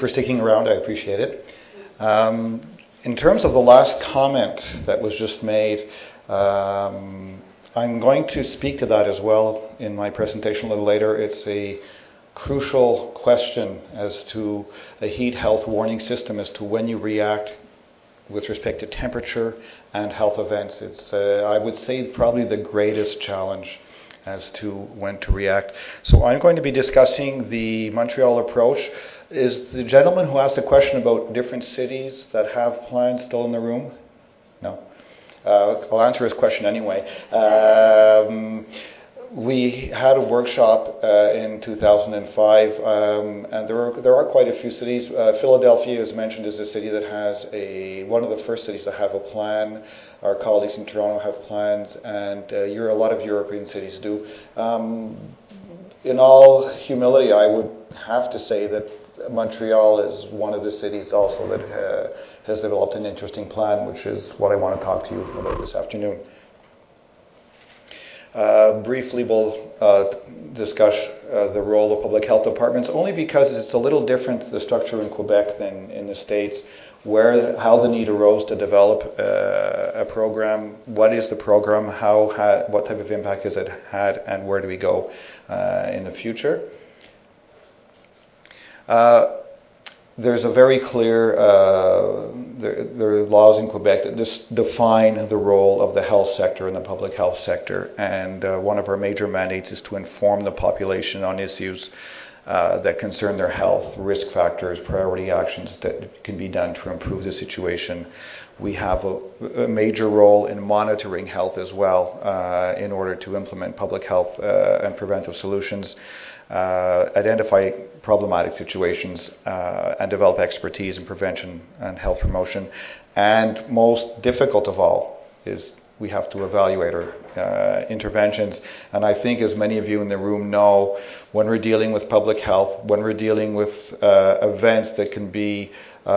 for sticking around. I appreciate it. In terms of the last comment that was just made, I'm going to speak to that as well in my presentation a little later. It's a crucial question as to a heat health warning system, as to when you react with respect to temperature and health events. It's, I would say, probably the greatest challenge as to when to react. So I'm going to be discussing the Montreal approach. Is the gentleman who asked the question about different cities that have plans still in the room? No. I'll answer his question anyway. We had a workshop in 2005, and there are quite a few cities. Philadelphia, as mentioned, is a city that has one of the first cities to have a plan. Our colleagues in Toronto have plans, and a lot of European cities do. In all humility, I would have to say that Montreal is one of the cities also that has developed an interesting plan, which is what I want to talk to you about this afternoon. Briefly, we'll discuss the role of public health departments, only because it's a little different, the structure in Quebec, than in the States, how the need arose to develop a program. What is the program? What type of impact has it had, and where do we go in the future? There's a very clear, there are laws in Quebec that define the role of the health sector and the public health sector, and one of our major mandates is to inform the population on issues that concern their health, risk factors, priority actions that can be done to improve the situation. We have a major role in monitoring health as well in order to implement public health and preventive solutions, identify problematic situations, and develop expertise in prevention and health promotion. And most difficult of all is we have to evaluate our interventions. And I think, as many of you in the room know, when we're dealing with public health, when we're dealing with events that can be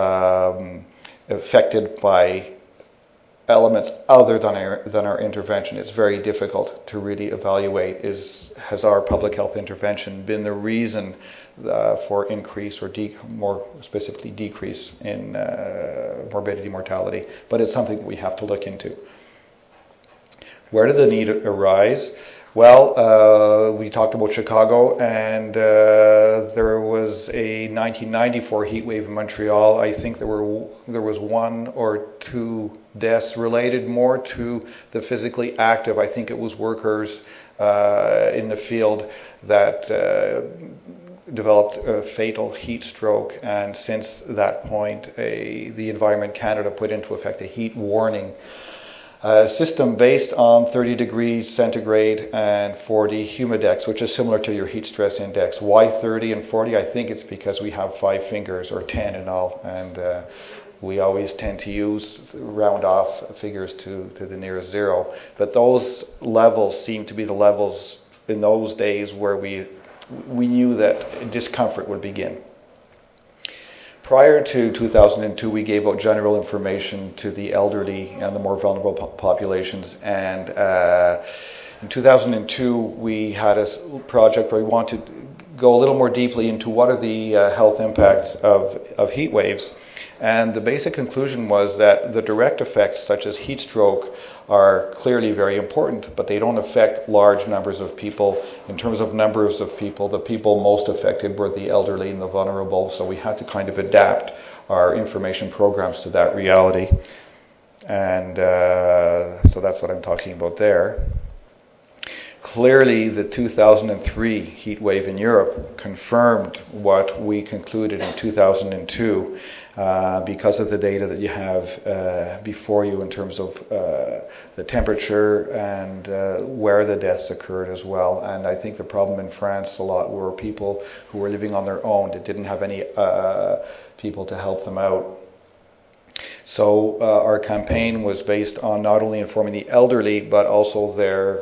affected by elements other than our intervention, it's very difficult to really evaluate, has our public health intervention been the reason for increase or more specifically decrease in morbidity, mortality. But it's something that we have to look into. Where did the need arise? Well, we talked about Chicago, and there was a 1994 heat wave in Montreal. I think there was one or two deaths related more to the physically active. I think it was workers in the field that developed a fatal heat stroke, and since that point, the Environment Canada put into effect a heat warning system based on 30 degrees centigrade and 40 humidex, which is similar to your heat stress index. Why 30 and 40? I think it's because we have 5 fingers, or 10 in all, and we always tend to round off figures to the nearest zero. But those levels seem to be the levels in those days where we knew that discomfort would begin. Prior to 2002, we gave out general information to the elderly and the more vulnerable populations. And in 2002, we had a project where we wanted to go a little more deeply into what are the health impacts of heat waves. And the basic conclusion was that the direct effects, such as heat stroke, are clearly very important, but they don't affect large numbers of people. In terms of numbers of people, the people most affected were the elderly and the vulnerable, so we had to kind of adapt our information programs to that reality. And so that's what I'm talking about there. Clearly, the 2003 heat wave in Europe confirmed what we concluded in 2002 because of the data that you have before you in terms of the temperature and where the deaths occurred as well. And I think the problem in France a lot were people who were living on their own that didn't have any people to help them out. So our campaign was based on not only informing the elderly, but also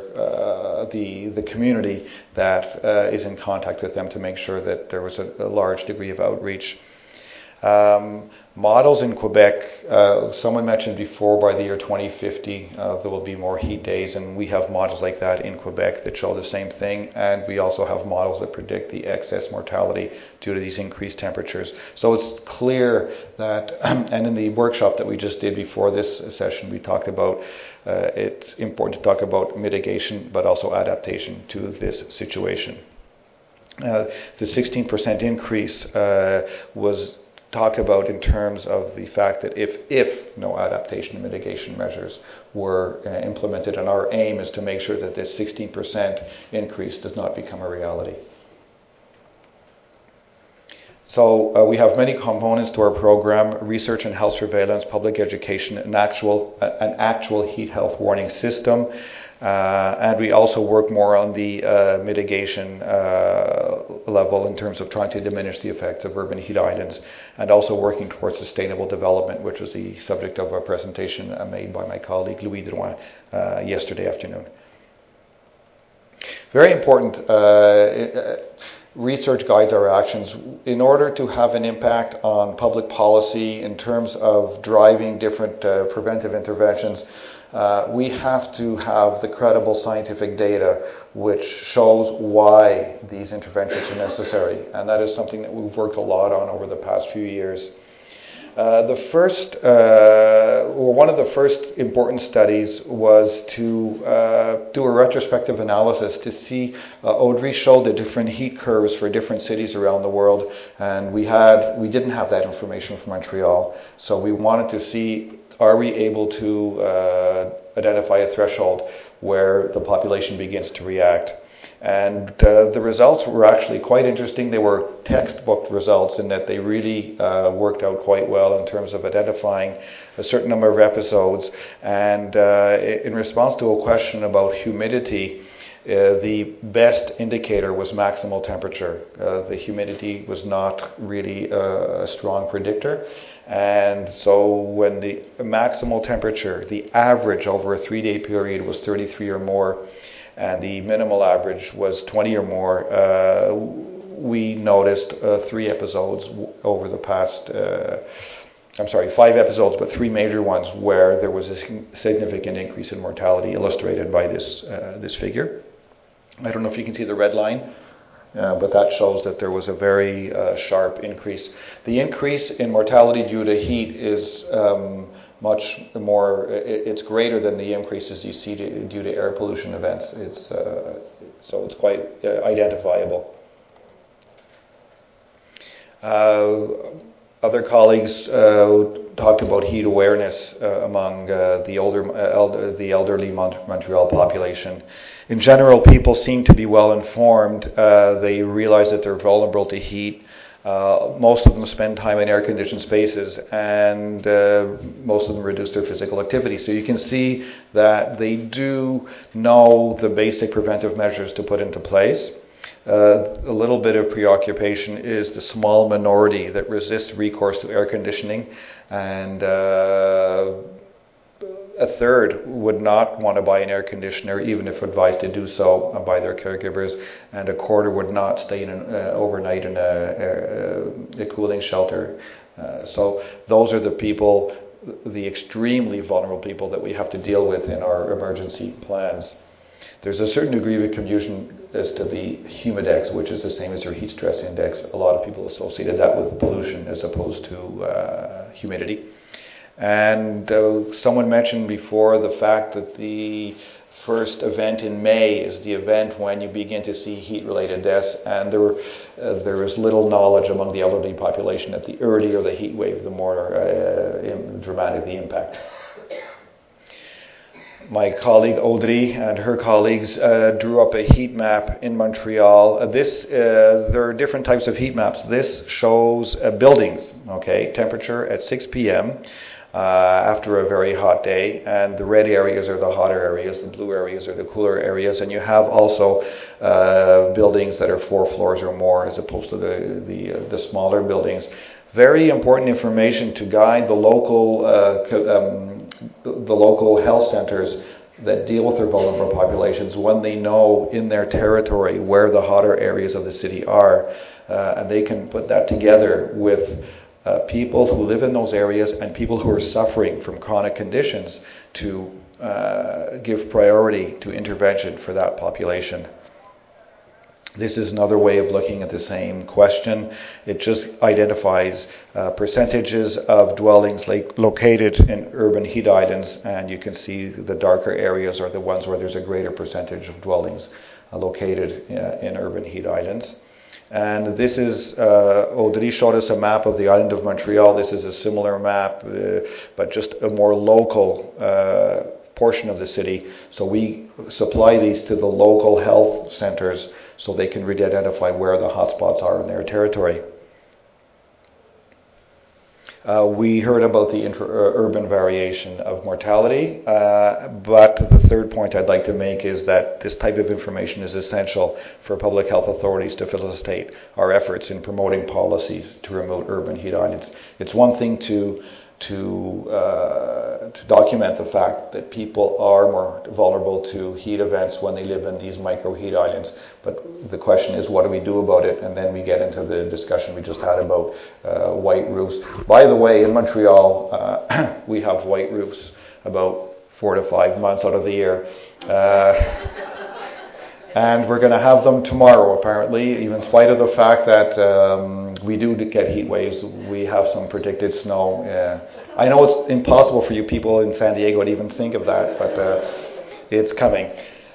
the community that is in contact with them to make sure that there was a large degree of outreach. Models in Quebec, someone mentioned before by the year 2050 there will be more heat days, and we have models like that in Quebec that show the same thing, and we also have models that predict the excess mortality due to these increased temperatures. So it's clear that, and in the workshop that we just did before this session, we talked about it's important to talk about mitigation but also adaptation to this situation. The 16% increase was talk about in terms of the fact that if no adaptation and mitigation measures were implemented, and our aim is to make sure that this 16% increase does not become a reality. So we have many components to our program: research and health surveillance, public education, an actual heat health warning system, and we also work more on the mitigation level in terms of trying to diminish the effects of urban heat islands, and also working towards sustainable development, which was the subject of a presentation made by my colleague Louis Drouin yesterday afternoon. Very important. Research guides our actions. In order to have an impact on public policy in terms of driving different preventive interventions, we have to have the credible scientific data which shows why these interventions are necessary. And that is something that we've worked a lot on over the past few years. One of the first important studies was to do a retrospective analysis to see, Audrey showed the different heat curves for different cities around the world, and we didn't have that information from Montreal, so we wanted to see, are we able to identify a threshold where the population begins to react? And the results were actually quite interesting. They were textbook results in that they really worked out quite well in terms of identifying a certain number of episodes. And in response to a question about humidity, the best indicator was maximal temperature. The humidity was not really a strong predictor. And so when the maximal temperature, the average over a 3-day period was 33 or more, and the minimal average was 20 or more, we noticed 3 episodes over the past, 5 episodes, but 3 major ones where there was a significant increase in mortality, illustrated by this figure. I don't know if you can see the red line, but that shows that there was a very sharp increase. The increase in mortality due to heat is much more, it's greater than the increases you see due to air pollution events. So it's quite identifiable. Other colleagues talked about heat awareness among the elderly Montreal population. In general, people seem to be well informed. They realize that they're vulnerable to heat. Most of them spend time in air-conditioned spaces, and most of them reduce their physical activity. So you can see that they do know the basic preventive measures to put into place. A little bit of preoccupation is the small minority that resists recourse to air conditioning, and a third would not want to buy an air conditioner even if advised to do so by their caregivers, and a quarter would not stay overnight in a cooling shelter. So those are the people, the extremely vulnerable people that we have to deal with in our emergency plans. There's a certain degree of confusion as to the humidex, which is the same as your heat stress index. A lot of people associated that with pollution as opposed to humidity. And someone mentioned before the fact that the first event in May is the event when you begin to see heat-related deaths, and there is little knowledge among the elderly population that the earlier the heat wave, the more dramatic the impact. My colleague Audrey and her colleagues drew up a heat map in Montreal. There are different types of heat maps. This shows buildings, temperature at 6 p.m. After a very hot day, and the red areas are the hotter areas, the blue areas are the cooler areas, and you have also buildings that are 4 floors or more as opposed to the smaller buildings. Very important information to guide the local health centers that deal with their vulnerable populations when they know in their territory where the hotter areas of the city are, and they can put that together with people who live in those areas and people who are suffering from chronic conditions to give priority to intervention for that population. This is another way of looking at the same question. It just identifies percentages of dwellings located in urban heat islands, and you can see the darker areas are the ones where there's a greater percentage of dwellings located in urban heat islands. And this is, Audrey showed us a map of the island of Montreal. This is a similar map, but just a more local portion of the city. So we supply these to the local health centers so they can really identify where the hotspots are in their territory. We heard about the urban variation of mortality, but the third point I'd like to make is that this type of information is essential for public health authorities to facilitate our efforts in promoting policies to remote urban heat islands. It's one thing to document the fact that people are more vulnerable to heat events when they live in these micro heat islands. But the question is, what do we do about it? And then we get into the discussion we just had about white roofs. By the way, in Montreal, we have white roofs about 4 to 5 months out of the year. And we're going to have them tomorrow, apparently, even in spite of the fact that we do get heat waves. We have some predicted snow. I know it's impossible for you people in San Diego to even think of that, but it's coming.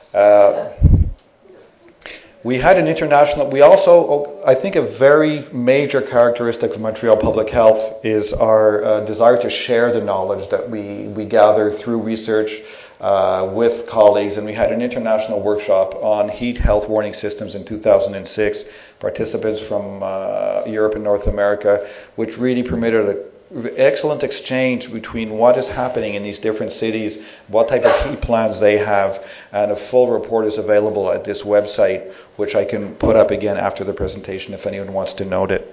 We had an international, we also, I think a very major characteristic of Montreal Public Health is our desire to share the knowledge that we gather through research with colleagues, and we had an international workshop on heat health warning systems in 2006, participants from Europe and North America, which really permitted an excellent exchange between what is happening in these different cities, what type of heat plans they have, and a full report is available at this website, which I can put up again after the presentation if anyone wants to note it.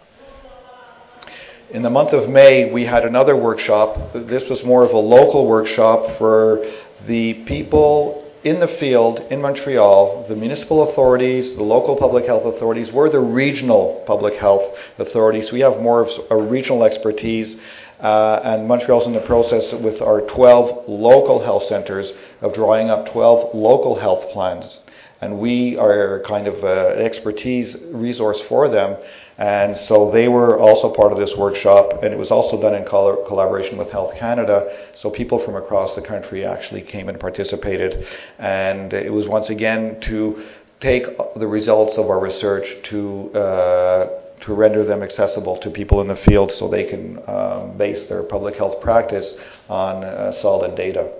In the month of May, we had another workshop. This was more of a local workshop for the people in the field in Montreal. The municipal authorities, the local public health authorities, we're the regional public health authorities. We have more of a regional expertise, and Montreal's in the process with our 12 local health centers of drawing up 12 local health plans. And we are kind of an expertise resource for them. And so they were also part of this workshop, and it was also done in collaboration with Health Canada. So people from across the country actually came and participated. And it was once again to take the results of our research to render them accessible to people in the field so they can base their public health practice on solid data.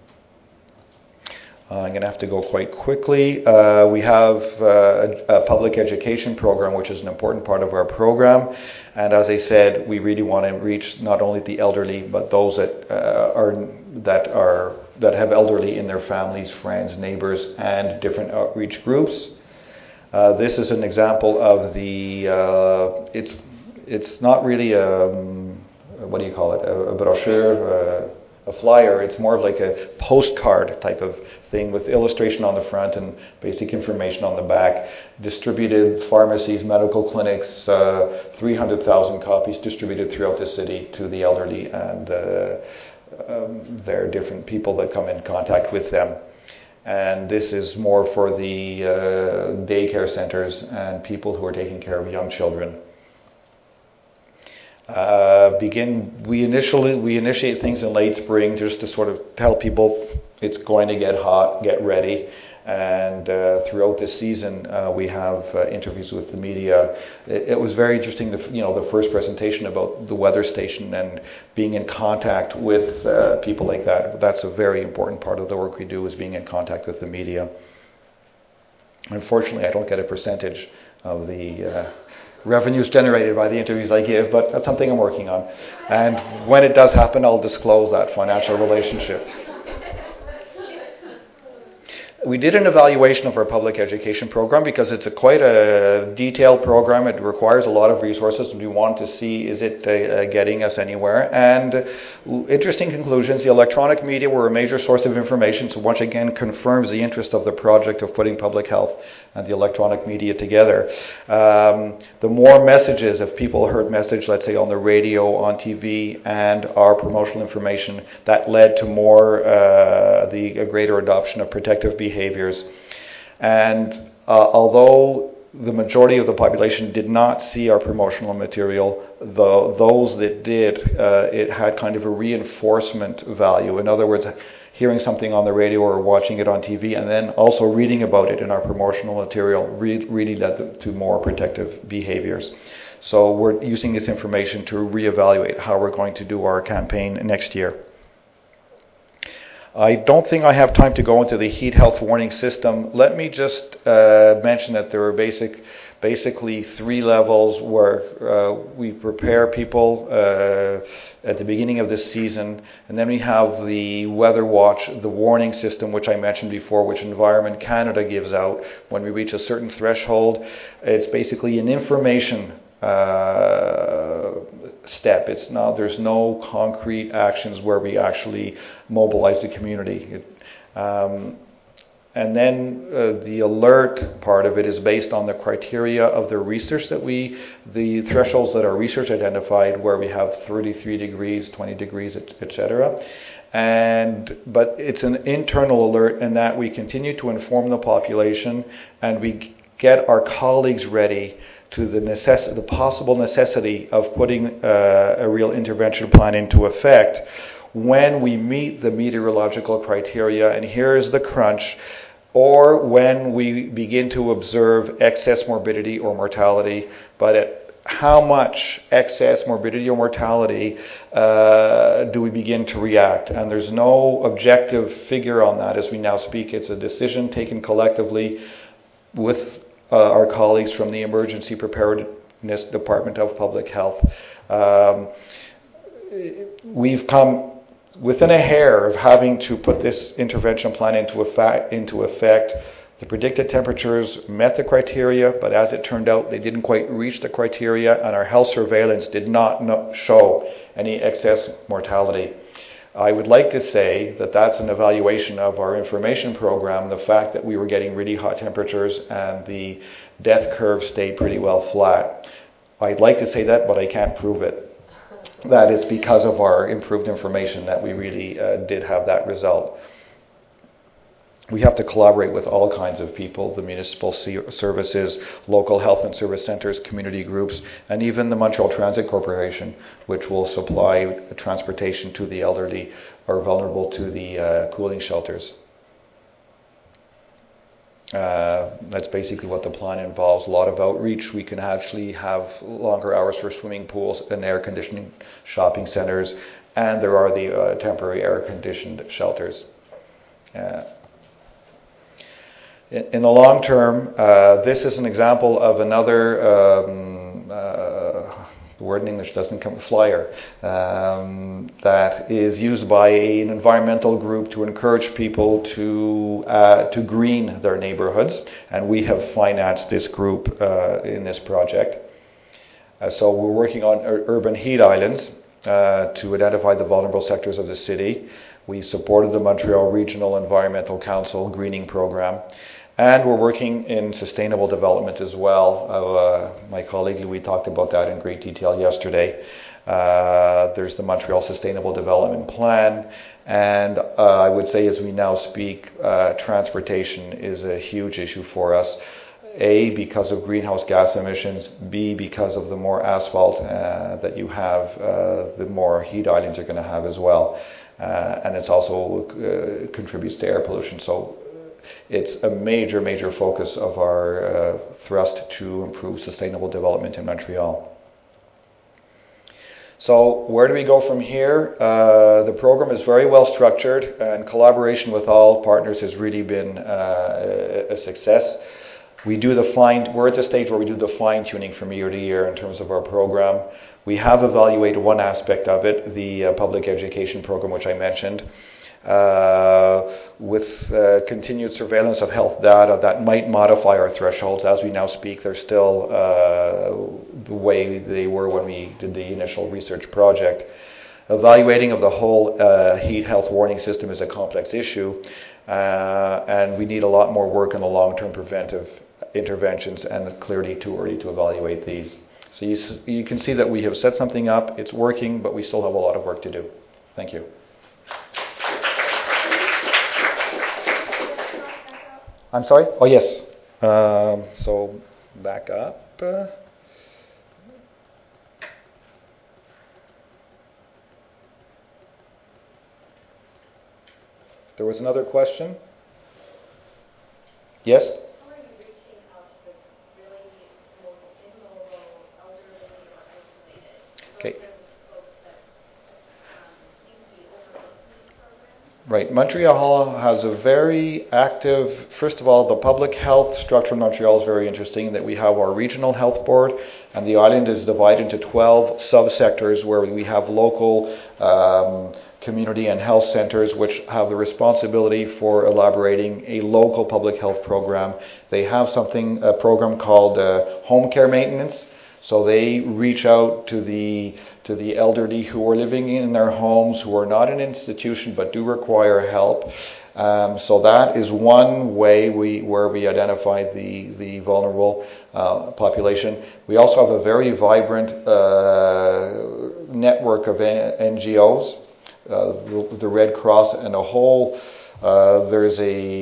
I'm going to have to go quite quickly. We have a public education program, which is an important part of our program. And as I said, we really want to reach not only the elderly, but those that have elderly in their families, friends, neighbors, and different outreach groups. This is an example of the. It's not really what do you call it? A brochure. A flyer. It's more of like a postcard type of thing with illustration on the front and basic information on the back. Distributed pharmacies, medical clinics, 300,000 copies distributed throughout the city to the elderly and their different people that come in contact with them. And this is more for the daycare centers and people who are taking care of young children. We initiate things in late spring just to sort of tell people it's going to get hot, get ready. And throughout this season, we have interviews with the media. It was very interesting, the first presentation about the weather station and being in contact with people like that. That's a very important part of the work we do, is being in contact with the media. Unfortunately, I don't get a percentage of the revenues generated by the interviews I give, but that's something I'm working on. And when it does happen, I'll disclose that financial relationship. We did an evaluation of our public education program because it's quite a detailed program. It requires a lot of resources, and we want to see, is it getting us anywhere? And interesting conclusions. The electronic media were a major source of information, so once again confirms the interest of the project of putting public health and the electronic media together. The more messages, if people heard message, let's say on the radio, on TV, and our promotional information, that led to more, a greater adoption of protective behaviors. And although the majority of the population did not see our promotional material, those that did, it had kind of a reinforcement value. In other words, hearing something on the radio or watching it on TV and then also reading about it in our promotional material really led to more protective behaviors. So we're using this information to reevaluate how we're going to do our campaign next year. I don't think I have time to go into the heat health warning system. Let me just mention that there are basically 3 levels where we prepare people at the beginning of this season, and then we have the Weather Watch, the warning system, which I mentioned before, which Environment Canada gives out when we reach a certain threshold. It's basically an information step. There's no concrete actions where we actually mobilize the community. And then the alert part of it is based on the criteria of the research the thresholds that our research identified, where we have 33 degrees, 20 degrees, etc. But it's an internal alert in that we continue to inform the population and we get our colleagues ready to the possible necessity of putting a real intervention plan into effect when we meet the meteorological criteria, and here is the crunch, or when we begin to observe excess morbidity or mortality. But at how much excess morbidity or mortality do we begin to react? And there's no objective figure on that as we now speak. It's a decision taken collectively with our colleagues from the Emergency Preparedness Department of Public Health. We've come within a hair of having to put this intervention plan into effect. The predicted temperatures met the criteria, but as it turned out, they didn't quite reach the criteria, and our health surveillance did not show any excess mortality. I would like to say that that's an evaluation of our information program, the fact that we were getting really hot temperatures and the death curve stayed pretty well flat. I'd like to say that, but I can't prove it. That it's because of our improved information that we really did have that result. We have to collaborate with all kinds of people, the municipal services, local health and service centres, community groups, and even the Montreal Transit Corporation, which will supply transportation to the elderly or vulnerable to the cooling shelters. That's basically what the plan involves. A lot of outreach. We can actually have longer hours for swimming pools and air conditioning shopping centres, and there are the temporary air conditioned shelters. In the long term, this is an example of another, the word in English doesn't come, flyer, that is used by an environmental group to encourage people to green their neighborhoods, and we have financed this group in this project. So we're working on urban heat islands to identify the vulnerable sectors of the city. We supported the Montreal Regional Environmental Council greening program. And we're working in sustainable development as well. My colleague Louis talked about that in great detail yesterday. There's the Montreal Sustainable Development Plan. And I would say as we now speak, transportation is a huge issue for us. A, because of greenhouse gas emissions. B, because of the more asphalt that you have, the more heat islands you're going to have as well. And it's also contributes to air pollution. So it's a major, major focus of our thrust to improve sustainable development in Montreal. So where do we go from here? The program is very well structured, and collaboration with all partners has really been a success. We're at the stage where we do the fine-tuning from year to year in terms of our program. We have evaluated one aspect of it, the public education program, which I mentioned. With continued surveillance of health data that might modify our thresholds. As we now speak, they're still the way they were when we did the initial research project. Evaluating of the whole heat health warning system is a complex issue, and we need a lot more work on the long-term preventive interventions, and it's clearly too early to evaluate these. So you can see that we have set something up, it's working, but we still have a lot of work to do. Thank you. I'm sorry? Oh, yes. So back up. There was another question? Yes? How are you reaching out to the really most vulnerable, elderly, or isolated? Okay. Those are the folks that seem to be overlooked in these programs. Right. Montreal has a very active, first of all, the public health structure in Montreal is very interesting, that we have our regional health board, and the island is divided into 12 subsectors where we have local community and health centers which have the responsibility for elaborating a local public health program. They have a program called home care maintenance. So they reach out to the elderly who are living in their homes, who are not an institution but do require help. So that is one way where we identify the vulnerable population. We also have a very vibrant network of NGOs, the Red Cross, and a whole. There's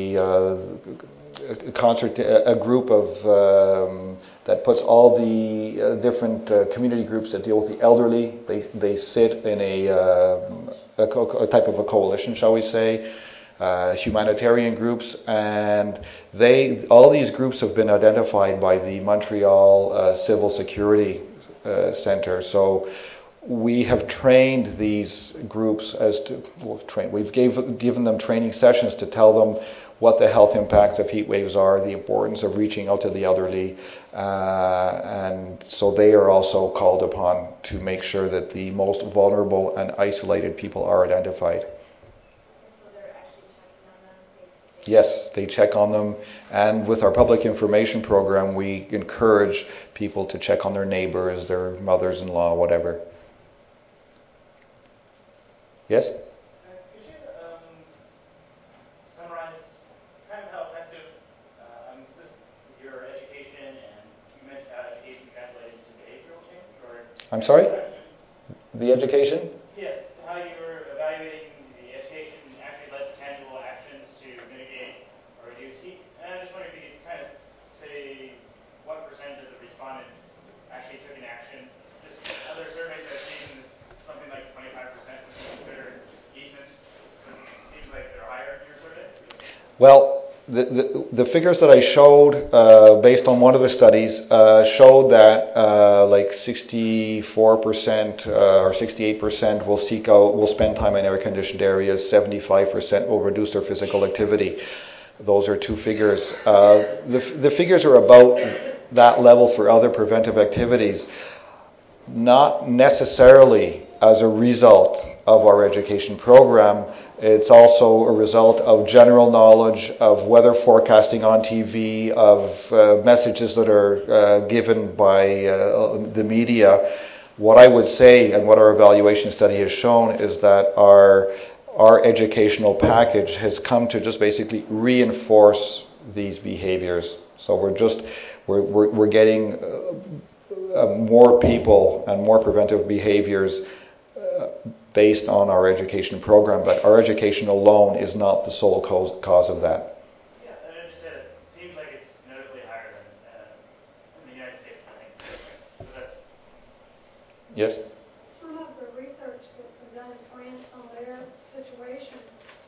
a group of that puts all the different community groups that deal with the elderly. They sit in a type of a coalition, shall we say, humanitarian groups, and all these groups have been identified by the Montreal Civil Security Center. So we have trained these groups we've given them training sessions to tell them what the health impacts of heat waves are, the importance of reaching out to the elderly, and so they are also called upon to make sure that the most vulnerable and isolated people are identified. So they're actually checking on them? Yes, they check on them, and with our public information program, we encourage people to check on their neighbors, their mothers-in-law, whatever. Yes? Could you summarize kind of how effective your education, and you mentioned how education translates to behavioral change? Or I'm sorry? The education? Yes, how you were evaluating the education actually led to tangible actions to mitigate or reduce heat. And I just wondered if you could kind of say what percentage of the respondents actually took an action. Just other surveys I've seen, something like 25% would be considered decent. It seems like they're higher in your survey. Well, the figures that I showed, based on one of the studies, showed that like 64% or 68% will spend time in air-conditioned areas. 75% will reduce their physical activity. Those are two figures. The figures are about that level for other preventive activities, not necessarily as a result of our education program. It's also a result of general knowledge of weather forecasting on TV, of messages that are given by the media. What I would say, and what our evaluation study has shown, is that our educational package has come to just basically reinforce these behaviors. So we're getting more people and more preventive behaviors based on our education program, but our education alone is not the sole cause of that. Yeah, and I just said it seems like it's notably higher than in the United States, I think. So that's... Yes? Some of the research that's been done in France on their situation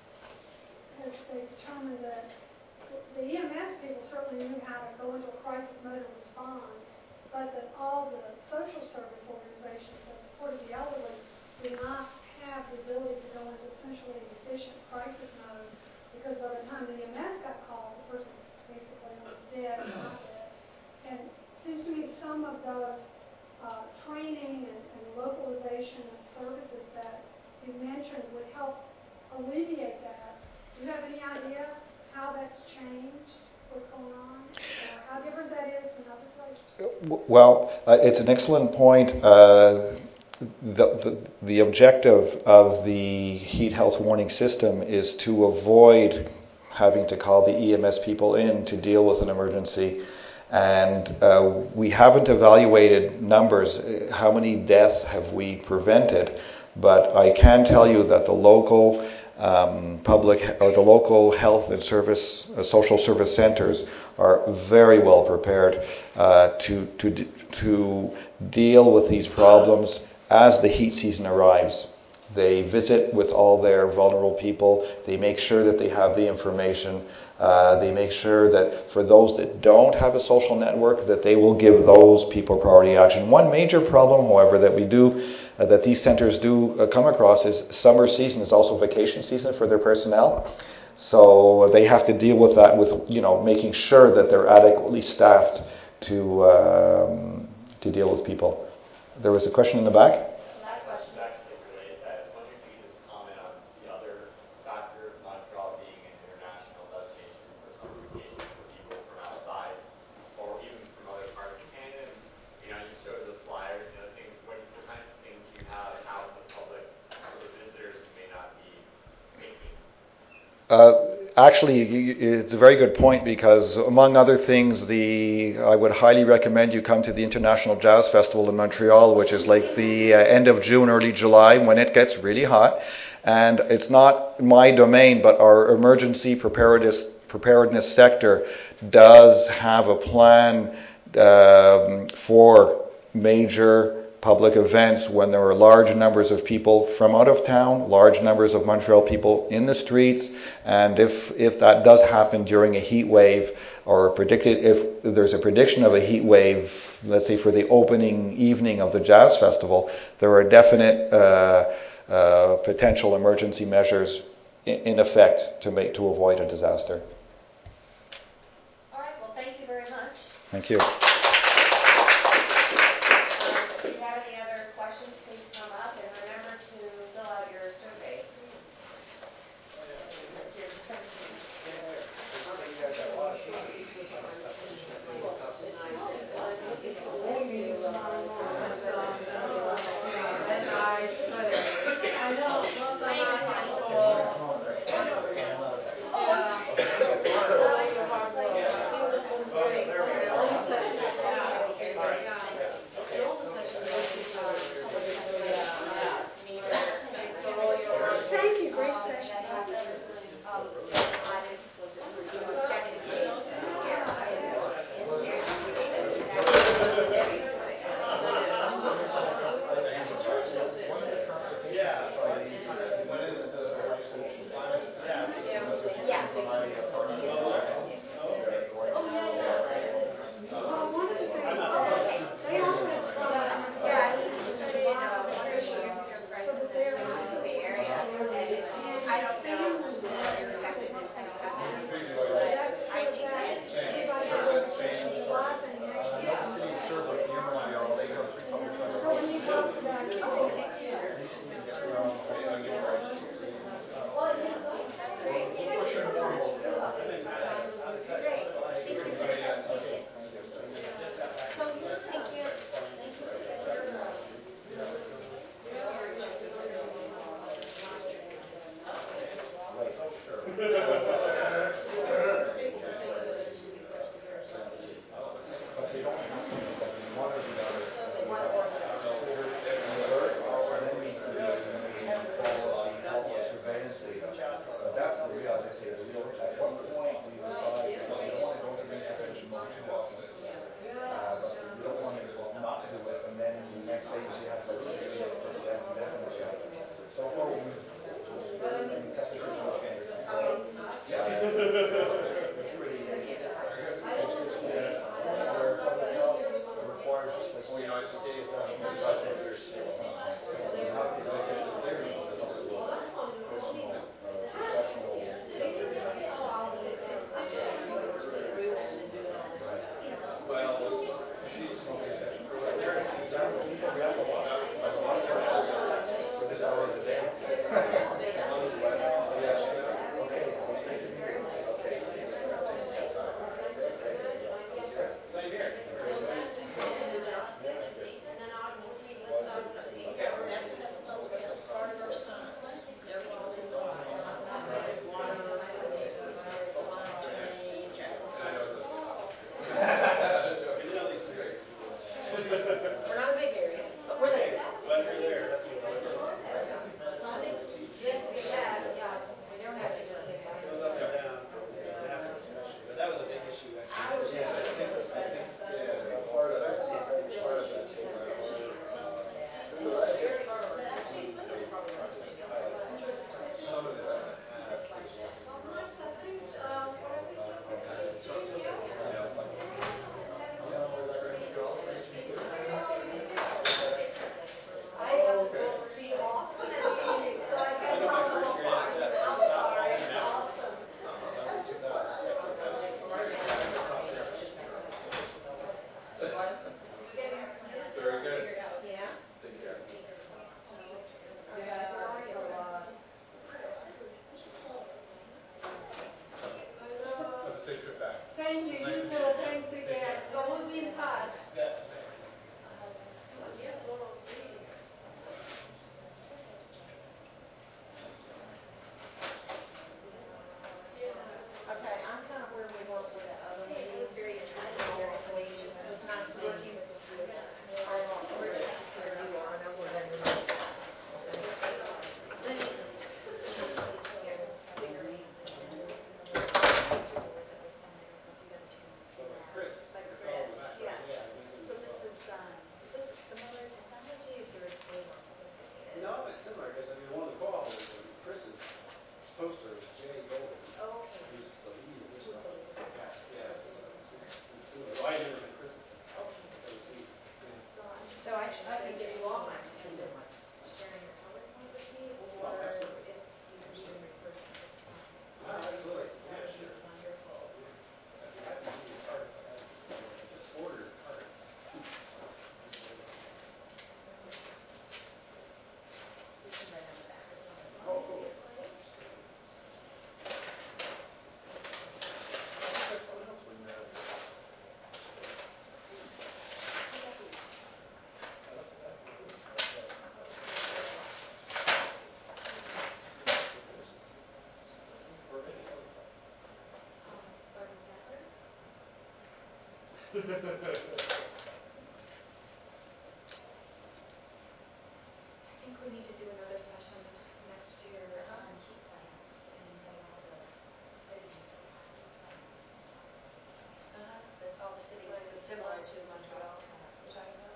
has they determined that the EMS people certainly knew how to go into a crisis mode and respond, but that all the social service organizations that supported the elderly did not have the ability to go into essentially efficient crisis mode, because by the time the EMS got called, the person basically was dead or not dead. And it seems to me some of those training and localization of services that you mentioned would help alleviate that. Do you have any idea how that's changed, what's going on, how different that is than other places? Well, it's an excellent point. The objective of the heat health warning system is to avoid having to call the EMS people in to deal with an emergency. And we haven't evaluated numbers, how many deaths have we prevented, but I can tell you that the local the local health and service, social service centers are very well prepared to deal with these problems as the heat season arrives. They visit with all their vulnerable people. They make sure that they have the information. They make sure that for those that don't have a social network, that they will give those people priority action. One major problem, however, that these centers do come across is summer season is also vacation season for their personnel. So they have to deal with that with making sure that they're adequately staffed to deal with people. There was a question in the back. Actually, it's a very good point because, among other things, I would highly recommend you come to the International Jazz Festival in Montreal, which is like the end of June, early July, when it gets really hot. And it's not my domain, but our emergency preparedness sector does have a plan for major public events when there are large numbers of people from out of town, large numbers of Montreal people in the streets, and if that does happen during a heat wave, or if there's a prediction of a heat wave, let's say for the opening evening of the Jazz Festival, there are definite potential emergency measures in effect to avoid a disaster. All right, well, thank you very much. Thank you. Thank you, you too, thanks again, so we'll be in touch. Okay, I'm kind of where we were with the other meetings. It was very interesting, very information. It was nice working with you. I know where you are, I know where that is. Chris. Yeah. So this is similar technologies or is it more sophisticated? No, it's similar, because I mean, one of the co-authors of Chris's poster is Jay Golden, Okay. who's the lead of this stuff. Yeah, it's similar. Well, I never met Chris before. Okay. Yeah. So I can get you all my sharing your PowerPoint with me, or absolutely. if you can even refer to it. Absolutely. That Yeah, would be sure. wonderful. I think I have to give you a card. I just ordered cards. We can write on the back as well. Oh, cool. Someone else would know. I think we need to do another session next year on heat plants and getting all the cities. All the cities, similar to Montreal, which I know.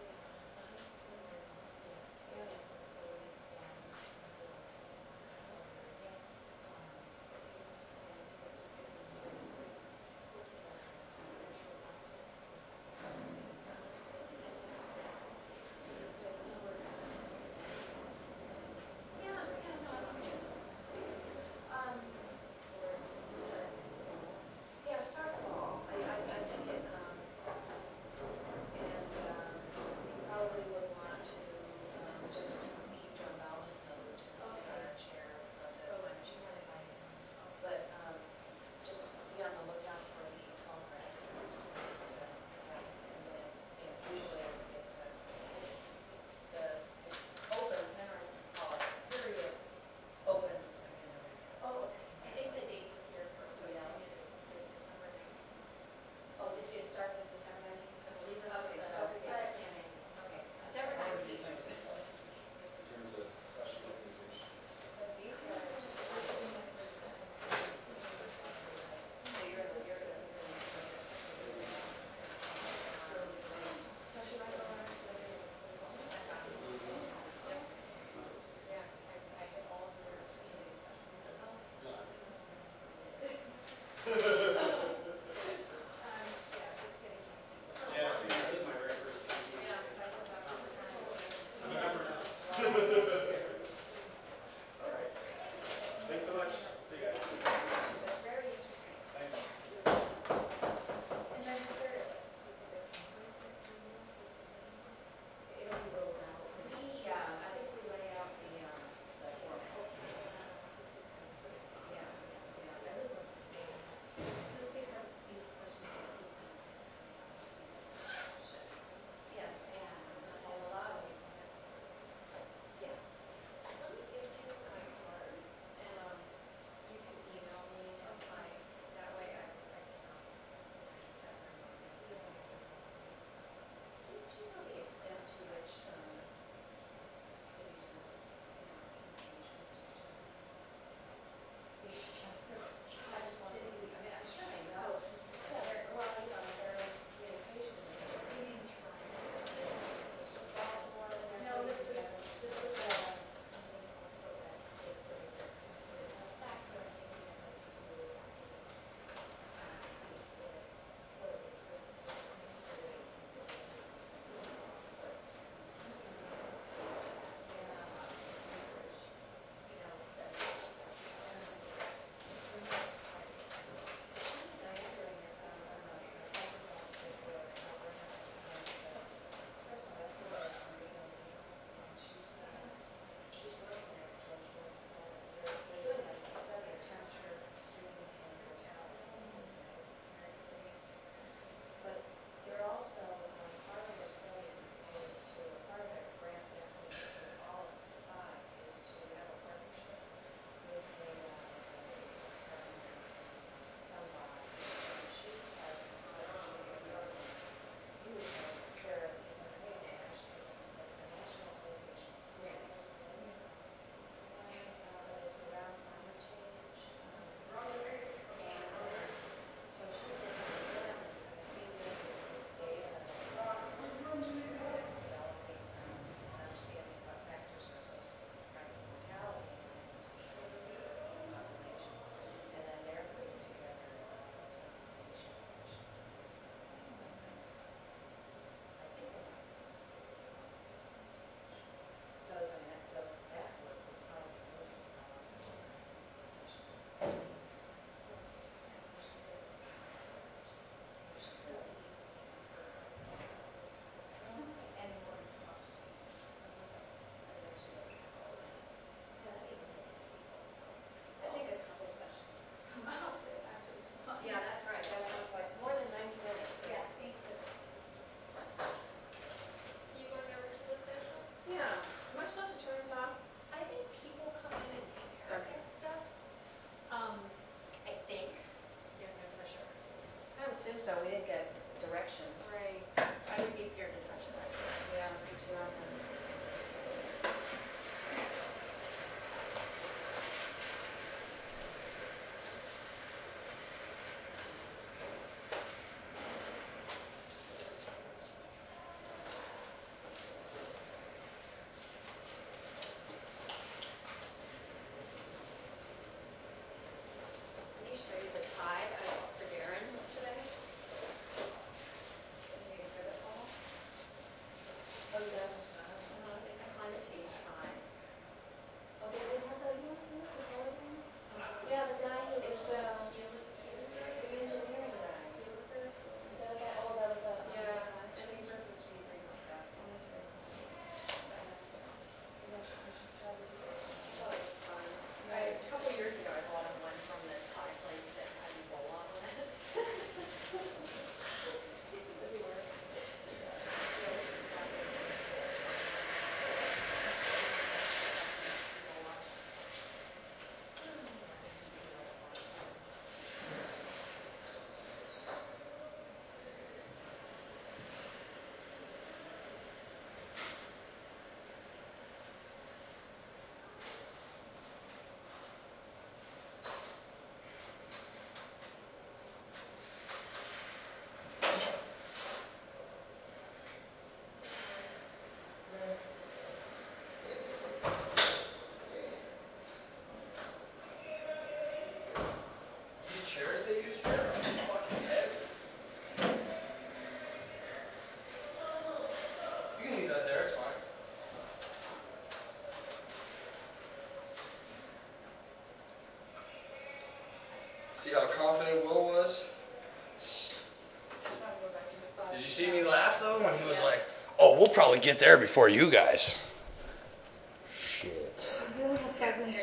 so we didn't get directions. Right. I would be scared to touch it. Yeah, me too. Let me show you the tide I bought for Darren today. Oh, yeah. It's a climate change tide. Oh, did they have that one? The color ones? Yeah, the guy who It's, the engineering guy. Is that that? Oh, that was the. Yeah, and he works with Steve Green on that. Oh, it's fun. A couple years ago, I bought him one from the Thai place that had Ebola on it. Does he work? These chairs they use here are fucking heavy. You can leave that there, it's fine. See how confident Will was? Did you see me laugh though when he was like, "Oh, we'll probably get there before you guys."